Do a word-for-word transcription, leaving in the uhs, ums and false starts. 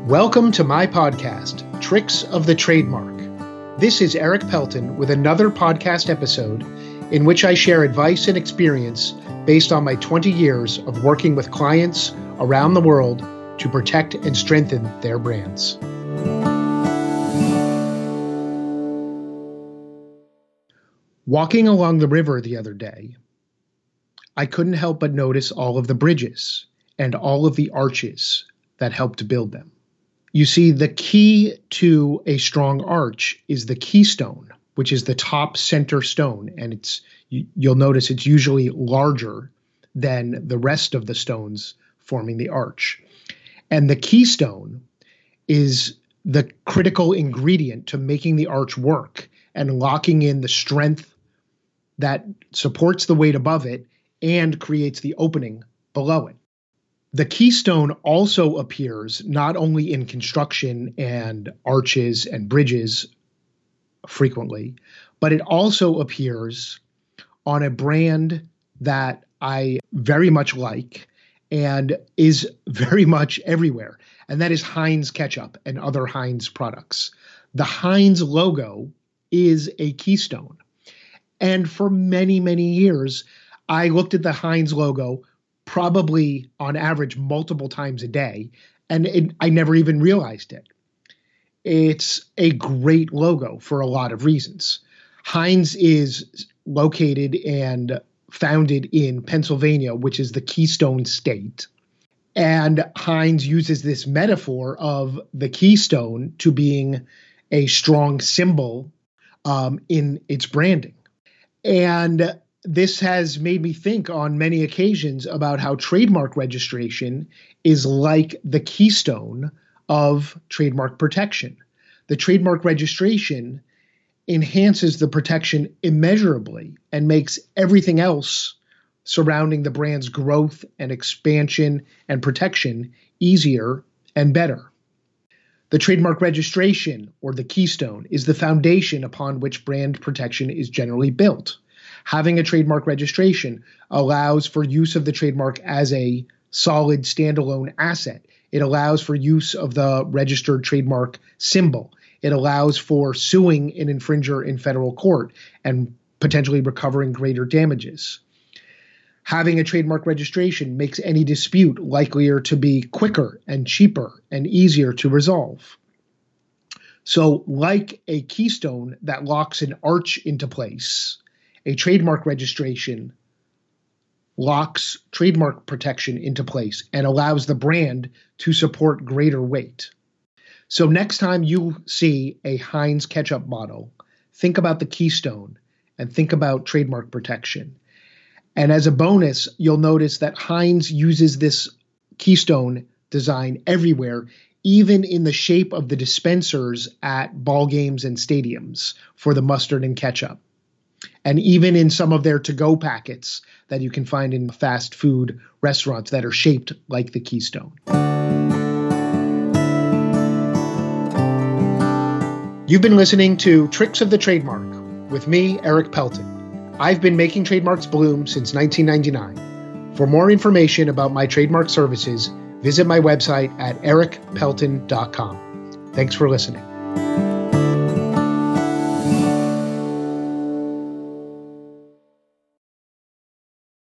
Welcome to my podcast, Tricks of the Trademark. This is Eric Pelton with another podcast episode in which I share advice and experience based on my twenty years of working with clients around the world to protect and strengthen their brands. Walking along the river the other day, I couldn't help but notice all of the bridges and all of the arches that helped build them. You see, the key to a strong arch is the keystone, which is the top center stone, and it's you, you'll notice it's usually larger than the rest of the stones forming the arch. And the keystone is the critical ingredient to making the arch work and locking in the strength that supports the weight above it and creates the opening below it. The keystone also appears not only in construction and arches and bridges frequently, but it also appears on a brand that I very much like and is very much everywhere, and that is Heinz Ketchup and other Heinz products. The Heinz logo is a keystone. And for many, many years, I looked at the Heinz logo probably on average multiple times a day, and it, I never even realized it. It's a great logo for a lot of reasons. Heinz is located and founded in Pennsylvania, which is the Keystone State. And Heinz uses this metaphor of the keystone to being a strong symbol um, in its branding. And this has made me think on many occasions about how trademark registration is like the keystone of trademark protection. The trademark registration enhances the protection immeasurably and makes everything else surrounding the brand's growth and expansion and protection easier and better. The trademark registration, or the keystone, is the foundation upon which brand protection is generally built. Having a trademark registration allows for use of the trademark as a solid standalone asset. It allows for use of the registered trademark symbol. It allows for suing an infringer in federal court and potentially recovering greater damages. Having a trademark registration makes any dispute likelier to be quicker and cheaper and easier to resolve. So, like a keystone that locks an arch into place, a trademark registration locks trademark protection into place and allows the brand to support greater weight. So next time you see a Heinz ketchup bottle, think about the keystone and think about trademark protection. And as a bonus, you'll notice that Heinz uses this keystone design everywhere, even in the shape of the dispensers at ball games and stadiums for the mustard and ketchup. And even in some of their to-go packets that you can find in fast food restaurants that are shaped like the keystone. You've been listening to Tricks of the Trademark with me, Eric Pelton. I've been making trademarks bloom since nineteen ninety-nine. For more information about my trademark services, visit my website at eric pelton dot com. Thanks for listening.